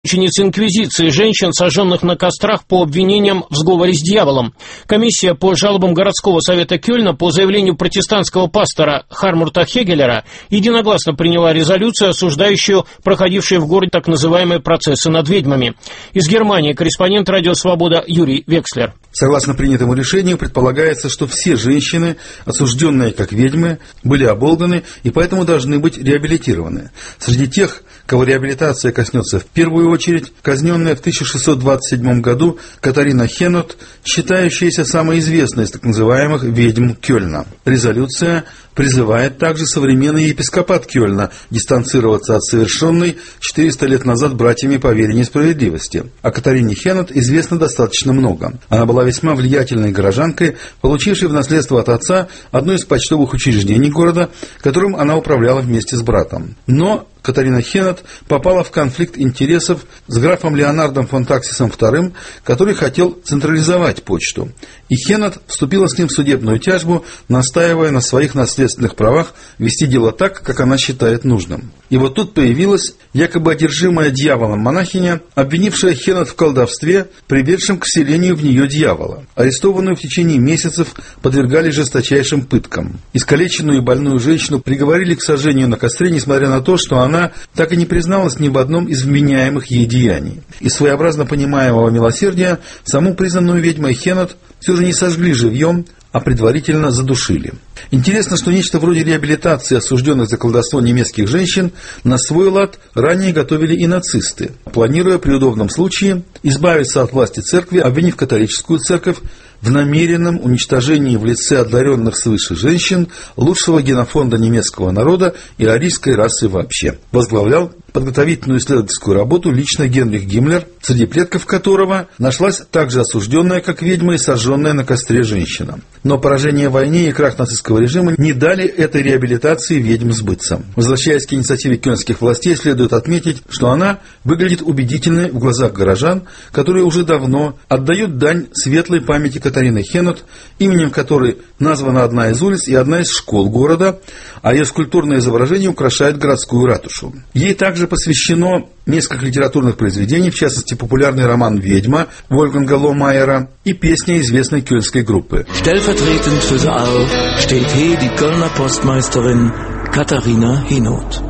учениц инквизиции, женщин, сожженных на кострах по обвинениям в сговоре с дьяволом. Комиссия по жалобам городского совета Кёльна по заявлению протестантского пастора Хармурта Хегелера единогласно приняла резолюцию, осуждающую проходившие в городе так называемые процессы над ведьмами. Из Германии корреспондент «Радио Свобода» Юрий Векслер. Согласно принятому решению, предполагается, что все женщины, осужденные как ведьмы, были оболганы и поэтому должны быть реабилитированы. Среди тех, кого реабилитация коснется в первую очередь, казненная в 1627 году Катарина Хенот, считающаяся самой известной из так называемых ведьм Кёльна. Резолюция призывает также современный епископат Кёльна дистанцироваться от совершенной 400 лет назад братьями по вере несправедливости. О Катарине Хенот известно достаточно много. Она была весьма влиятельной горожанкой, получившей в наследство от отца одно из почтовых учреждений города, которым она управляла вместе с братом. Но Катарина Хенот попала в конфликт интересов с графом Леонардом фон Таксисом II, который хотел централизовать почту. И Хенот вступила с ним в судебную тяжбу, настаивая на своих наследственных правах вести дело так, как она считает нужным. И вот тут появилась якобы одержимая дьяволом монахиня, обвинившая Хенот в колдовстве, приведшем к вселению в нее дьявола. Арестованную в течение месяцев подвергали жесточайшим пыткам. Искалеченную и больную женщину приговорили к сожжению на костре, несмотря на то, что она так и не призналась ни в одном из вменяемых ей деяний. Из своеобразно понимаемого милосердия саму признанную ведьмой Хенот все же не сожгли живьем, а предварительно задушили. Интересно, что нечто вроде реабилитации осужденных за колдовство немецких женщин на свой лад ранее готовили и нацисты, планируя при удобном случае избавиться от власти церкви, обвинив католическую церковь в намеренном уничтожении в лице одаренных свыше женщин лучшего генофонда немецкого народа и арийской расы вообще. Возглавлял подготовительную исследовательскую работу лично Генрих Гиммлер, среди предков которого нашлась также осужденная как ведьма и сожженная на костре женщина. Но поражение в войне и крах нацистского режима не дали этой реабилитации ведьм сбыться. Возвращаясь к инициативе кёльнских властей, следует отметить, что она выглядит убедительной в глазах горожан, которые уже давно отдают дань светлой памяти Катарины Хенот, именем которой названа одна из улиц и одна из школ города, а ее скульптурное изображение украшает городскую ратушу. Ей также посвящено несколько литературных произведений, в частности популярный роман «Ведьма» Вольфганга Ломайера и песня известной кёльнской группы. Stellvertretend für Saal steht hier die Kölner Postmeisterin Katharina Henoth.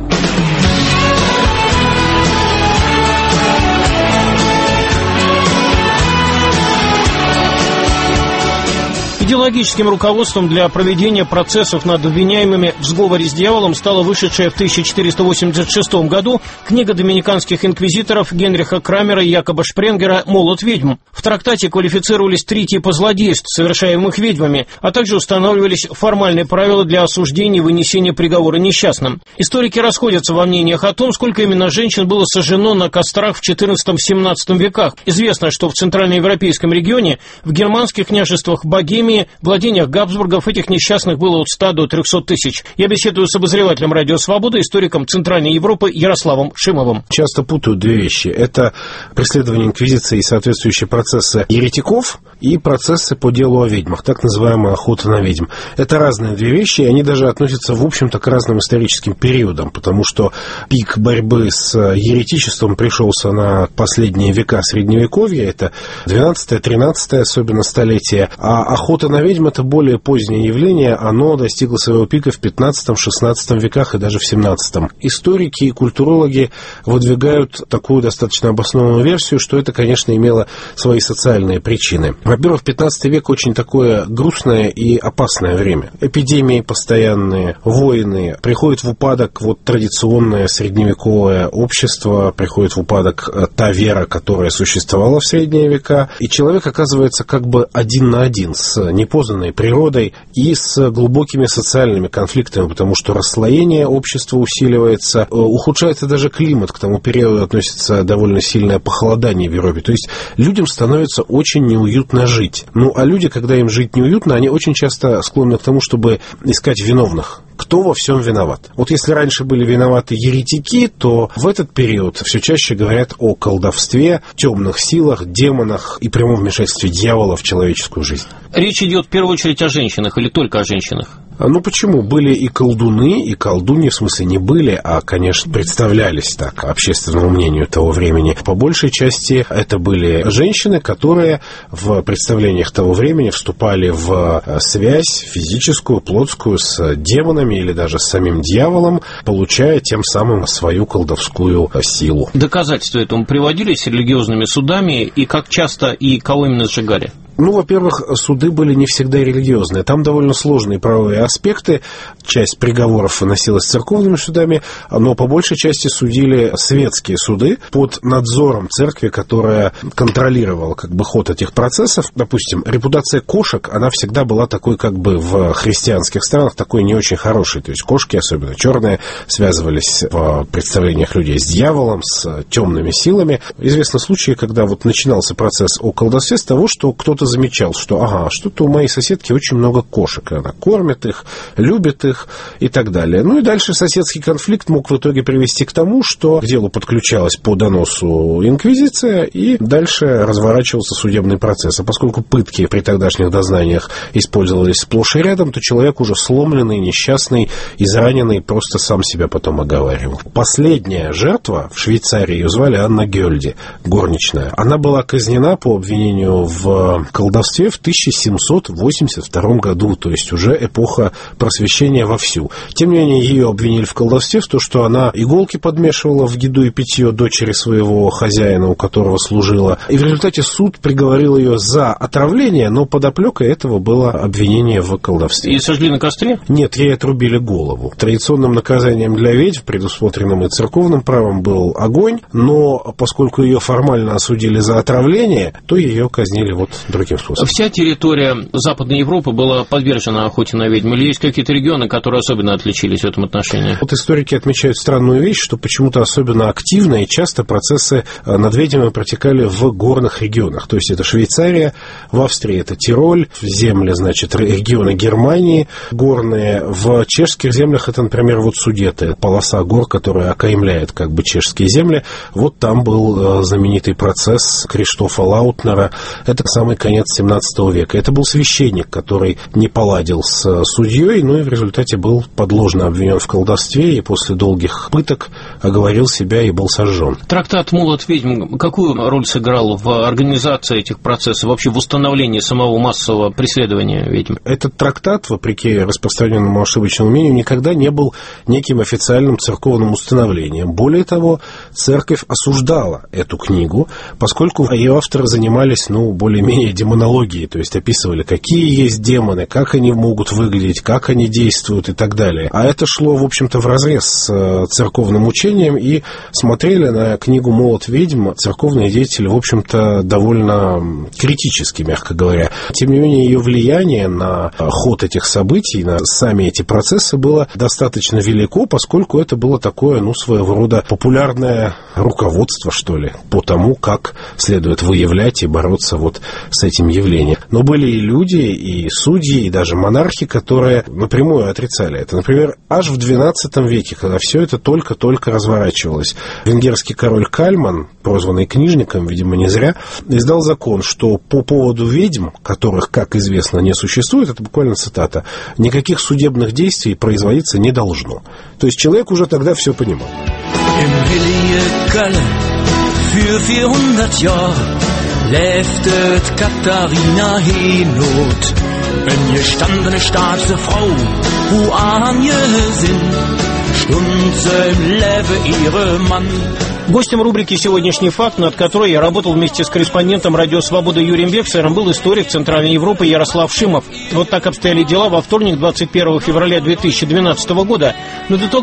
Идеологическим руководством для проведения процессов над обвиняемыми в сговоре с дьяволом стала вышедшая в 1486 году книга доминиканских инквизиторов Генриха Крамера и Якоба Шпренгера «Молот ведьм». В трактате квалифицировались 3 типа злодейств, совершаемых ведьмами, а также устанавливались формальные правила для осуждения и вынесения приговора несчастным. Историки расходятся во мнениях о том, сколько именно женщин было сожжено на кострах в XIV-XVII веках. Известно, что в центральноевропейском регионе, в германских княжествах Богемии, владениях Габсбургов этих несчастных было от 100 до 300 тысяч. Я беседую с обозревателем «Радио Свобода», историком Центральной Европы Ярославом Шимовым. Часто путают две вещи. Это преследование инквизиции и соответствующие процессы еретиков и процессы по делу о ведьмах, так называемая охота на ведьм. Это разные две вещи, и они даже относятся, в общем-то, к разным историческим периодам, потому что пик борьбы с еретичеством пришелся на последние века Средневековья, это 12-13 особенно столетие, а охота на ведьм — это более позднее явление, оно достигло своего пика в 15-16 веках и даже в 17. Историки и культурологи выдвигают такую достаточно обоснованную версию, что это, конечно, имело свои социальные причины. Во-первых, 15 век очень такое грустное и опасное время. Эпидемии постоянные, войны, приходит в упадок вот традиционное средневековое общество, приходит в упадок та вера, которая существовала в средние века, и человек оказывается как бы один на один с непознанной природой и с глубокими социальными конфликтами, потому что расслоение общества усиливается, ухудшается даже климат, к тому периоду относится довольно сильное похолодание в Европе, то есть людям становится очень неуютно жить. Ну, а люди, когда им жить неуютно, они очень часто склонны к тому, чтобы искать виновных. Кто во всем виноват? Вот если раньше были виноваты еретики, то в этот период все чаще говорят о колдовстве, темных силах, демонах и прямом вмешательстве дьявола в человеческую жизнь. Речь идет в первую очередь о женщинах или только о женщинах? Ну, почему? Были и колдуны, и колдуньи, в смысле, не были, а, конечно, представлялись так общественному мнению того времени. По большей части это были женщины, которые в представлениях того времени вступали в связь физическую, плотскую с демонами или даже с самим дьяволом, получая тем самым свою колдовскую силу. Доказательства этому приводились религиозными судами, и как часто и кого именно сжигали? Ну, во-первых, суды были не всегда религиозные. Там довольно сложные правовые аспекты. Часть приговоров выносилась церковными судами, но по большей части судили светские суды под надзором церкви, которая контролировала ход этих процессов. Допустим, репутация кошек, она всегда была такой в христианских странах, такой не очень хорошей. То есть кошки, особенно черные, связывались в представлениях людей с дьяволом, с темными силами. Известны случаи, когда начинался процесс о колдовстве с того, что кто-то замечал, что что-то у моей соседки очень много кошек, и она кормит их, любит их и так далее. Ну и дальше соседский конфликт мог в итоге привести к тому, что к делу подключалась по доносу инквизиция, и дальше разворачивался судебный процесс. А поскольку пытки при тогдашних дознаниях использовались сплошь и рядом, то человек уже сломленный, несчастный, израненный просто сам себя потом оговаривал. Последняя жертва в Швейцарии, ее звали Анна Гёльди, горничная. Она была казнена по обвинению в колдовстве в 1782 году, то есть уже эпоха просвещения вовсю. Тем не менее, ее обвинили в колдовстве, в том, что она иголки подмешивала в еду и питье дочери своего хозяина, у которого служила. И в результате суд приговорил ее за отравление, но подоплекой этого было обвинение в колдовстве. И сожгли на костре? Нет, ей отрубили голову. Традиционным наказанием для ведьм, предусмотренным и церковным правом, был огонь, но поскольку ее формально осудили за отравление, то ее казнили другим способом. Вся территория Западной Европы была подвержена охоте на ведьм? Или есть какие-то регионы, которые особенно отличились в этом отношении? Историки отмечают странную вещь, что почему-то особенно активно и часто процессы над ведьмами протекали в горных регионах. То есть это Швейцария, в Австрии это Тироль, в земле, регионы Германии горные, в чешских землях это, например, Судеты, полоса гор, которая окаймляет чешские земли. Там был знаменитый процесс Криштофа Лаутнера. Это самый конец 17 века. Это был священник, который не поладил с судьей, но и в результате был подложно обвинен в колдовстве и после долгих пыток оговорил себя и был сожжен. Трактат «Молот ведьм» какую роль сыграл в организации этих процессов, вообще в установлении самого массового преследования ведьм? Этот трактат, вопреки распространенному ошибочному мнению, никогда не был неким официальным церковным установлением. Более того, церковь осуждала эту книгу, поскольку ее авторы занимались, более-менее демонологией, то есть описывали, какие есть демоны, как они могут выглядеть, как они действуют и так далее. А это шло, в общем-то, вразрез с церковным учением, и смотрели на книгу «Молот ведьм» церковные деятели, в общем-то, довольно критически, мягко говоря. Тем не менее, ее влияние на ход этих событий, на сами эти процессы было достаточно велико, поскольку это было такое, своего рода популярное руководство, что ли, по тому, как следует выявлять и бороться с этим явлением. Но были и люди, и судьи, и даже монархи, которые напрямую отрицали это. Например, аж в XII веке, когда все это только-только разворачивалось, венгерский король Кальман, прозванный книжником, видимо, не зря, издал закон, что по поводу ведьм, которых, как известно, не существует, это буквально цитата, никаких судебных действий производиться не должно. То есть человек уже тогда все понимал. Für 400 Jahre läftet Katharina Henot. Eine gestandene starke Frau, wo Angesinn, stund im Leben ihre Mann. Гостем рубрики «Сегодняшний факт», над которой я работал вместе с корреспондентом «Радио Свобода» Юрием Векслером, был историк Центральной Европы Ярослав Шимов. Вот так обстояли дела во вторник, 21 февраля 2012 года. Над итогом